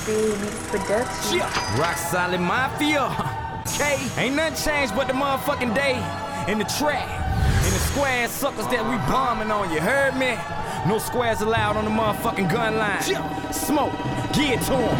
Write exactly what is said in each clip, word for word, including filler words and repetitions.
Big Mix Production. Rock Solid Mafia. Okay, ain't nothing changed but the motherfucking day in the track. In the square suckers that we bombing on, you heard me? No squares allowed on the motherfucking gun line. Smoke, get to him.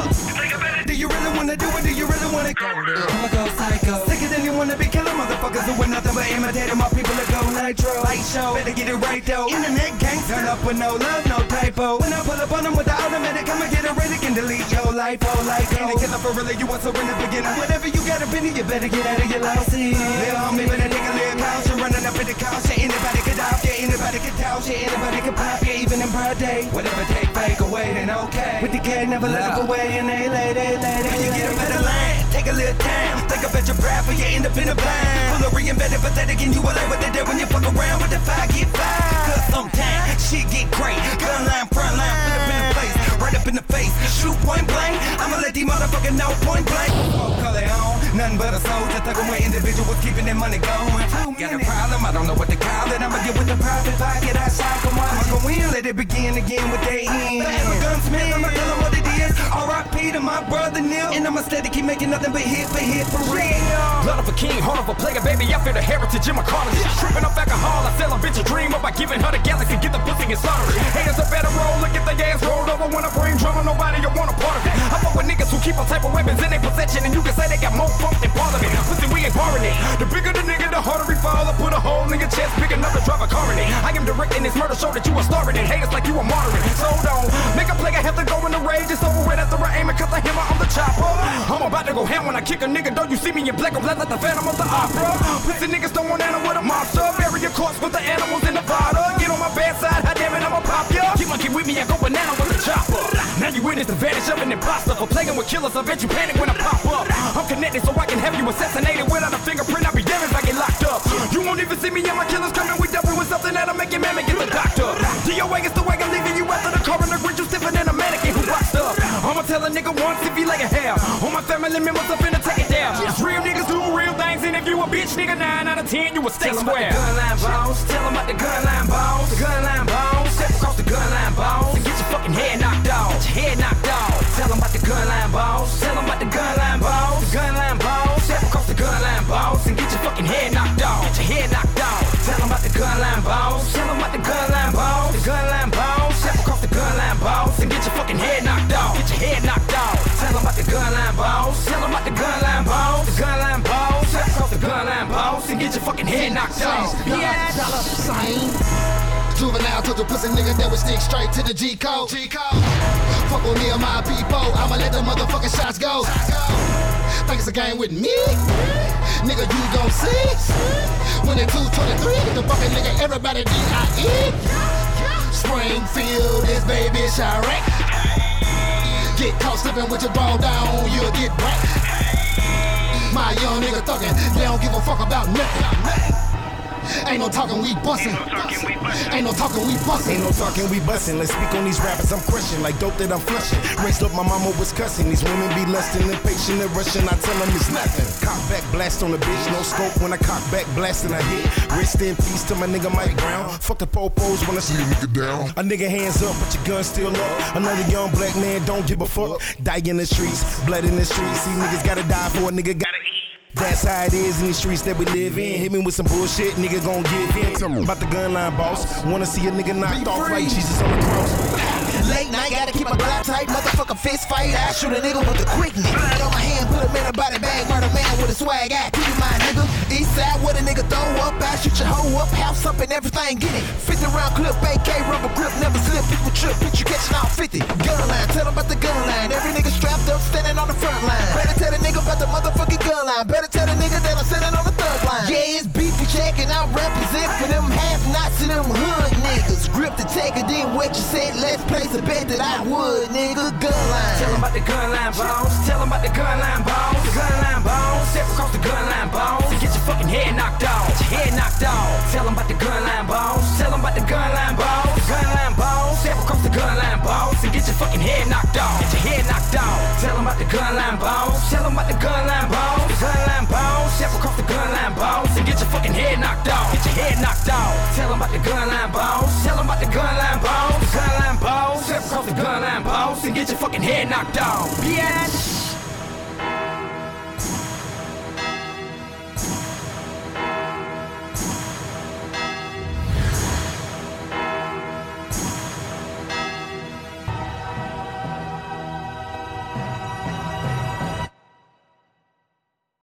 Look, do you really wanna do it? Do you really wanna go? I'ma go psycho. Sicker than you wanna be killing motherfuckers who are nothing but imitating my people that go nitro. Light show, better get it right though. Internet gangster, turn up with no love, no typo. When I pull up on them with the automatic, I'ma get a ready, can delete your life, oh life. Ain't a killer for really, you want to in the beginning. Whatever you got up in it, you better get out of your lousy. Little homie, better take a little couch, you're running up in the couch. Yeah, anybody could out, yeah, anybody could couch, yeah, anybody could pop, yeah, even in broad day. Whatever take fake away, then okay. With the kid, never let up away, and they lay, they lay, they lay. You get a better line, take a little time. Think about your breath, or you end up in a blind. Full of re-embedded, pathetic, and you will like what they did when you fuck around with the fire, get fired. Cause sometimes shit get great. Gun line, front line, put up in the place, right up in the face. Shoot point blank, I'ma let these motherfuckers know point blank. Oh, call it on, nothing but a soldier. Thuggin' with individuals keeping their money going. Got a problem, I don't know what to call it. I'ma get with the private pocket, I shot come on. I'ma go in, let it begin again with they end. I'm a gunsmith, I'ma tell them what it is. R I P to my brother Neil. And I'ma steady keep making nothing but hit for hit for real. Blood of a king, heart of a player, baby, I feel the heritage in my college. Tripping off alcohol, I sell a bitch a dream up by giving her the galaxy, get the pussy and slaughter it. Haters a better roll, look at the gas rolled over when I bring drama, nobody you want a part of it. I fuck with niggas who keep all type of weapons in their possession, and you can say they got more funk than parliament. Pussy, we ain't borrowing it. The bigger the nigga, the harder he fall. I put a hole in your chest, big enough to drive a car in it. I am directing this murder, show that you are starving it. Haters like you are martyring. So don't make a player have to go in the rage. It's over with after I aim and cut the hammer on the chopper. I'm about to go ham when I kick a nigga. Don't you see me in black and black like the Phantom of the Opera? Pussy niggas don't want animal with a monster. Bury your corpse with the animals in the Nevada. Get on my bad side, hot damn it, I'ma pop ya. Keep monkey with me, I go banana with the chopper. Now you witness the vanish of an imposter. For playing with killers, I bet you panic when I pop up. I'm connected so I can have you assassinated. Without a fingerprint, I'll be damned if I get locked up. You won't even see me and my killers coming. We double with something that'll make your man get the doctor. D O A is the way I'm leaving you after the coroner. Grit you stiffin' than a mannequin who boxed up. I'ma tell a nigga once if he like a hell. All my family members up in the take it down. It's real niggas do real things, and if you a bitch nigga, nine out of ten, you a stay square. Tell 'em about the gun line boss. Tell 'em about the gun line boss. The gun line boss. Step across the gun line boss and get your fucking head knocked off. Get your head knocked off. Tell 'em about the gun line boss. Tell 'em about the gun line boss. The gun line boss. Step across the gun line boss and get your fucking head knocked off. Get your head knocked off. Tell 'em about the gun line boss. Tell 'em about the gun line boss. The gun line boss. Step across the gun line boss and get your fucking head knocked off. Get your head knocked off. Tell 'em about the gun line boss. Tell 'em about the gun line boss. The gun line boss. Step across the gun line boss and get your fucking head knocked off. Yeah, dollar sign. Juvenile to the pussy nigga that would stick straight to the G code. G code. Fuck on me and my people, I'ma let the motherfucking shots go. Think it's a game with me? Nigga, you gon' see? When it two twenty-three, the fucking nigga, everybody D I E. Springfield is baby Chirac. Get caught slipping with your ball down, you'll get whacked. My young nigga thuggin', they don't give a fuck about nothing. Ain't no talking, we bustin'. Ain't no talking, we bustin'. Ain't no talking, we bustin'. Let's speak on these rappers, I'm crushing like dope that I'm flushing. Raised up, my mama was cussing. These women be lustin', impatient and rushing. I tell them it's nothing. Cock back, blast on the bitch, no scope. When I cock back, blastin', I hit. Rest in peace to my nigga Mike Brown. Fuck the popos when I see a nigga down. A nigga hands up, but your gun still up. Another young black man don't give a fuck. Die in the streets, blood in the streets. See niggas gotta die for a nigga gotta eat. That's how it is in these streets that we live in. Hit me with some bullshit, nigga gon' give in. Tell me about the gun line boss. Wanna see a nigga knocked off like Jesus on the cross. Late night, gotta keep my glide tight. Motherfucker fist fight. I shoot a nigga with the quickness. Blood on my hand, put him in a body bag. Murder man with a swag. I keep my nigga. East side, what a nigga throw up. I shoot your hoe up, house up and everything. Get it. fifty round clip, A K rubber grip, never slip. People trip, bitch, you catching out fifty. Gun line, tell him about the gun line. Every nigga strapped up, standing on the front line. Better tell the nigga about the motherfucking gun line. Better tell the nigga that I'm sitting on the third line. Yeah, it's beef, we checking out, represent for them half-nots and them hood niggas. Grip the taker, then what you said, let's place a bet that I would, nigga. Gun line. Tell 'em about the gun line boss. Tell 'em about the gun line boss. The gun line boss. Step across the gun line boss and get your fucking head knocked off. Get your head knocked off. Tell 'em about the gun line boss. Tell 'em about the gun line boss. The gun line boss. Step across the gun line boss and get your fucking head knocked off. Get your head knocked off. Tell 'em about the gun line boss. Tell 'em about the gun line boss. The gun line boss. Step across the gun line boss and get your fucking head knocked off. Get your head knocked off. Tell 'em about the gun line boss. Tell 'em about the gun line boss. The gun line boss. Step across the gun line boss loose and get your fucking head knocked off. Bitch.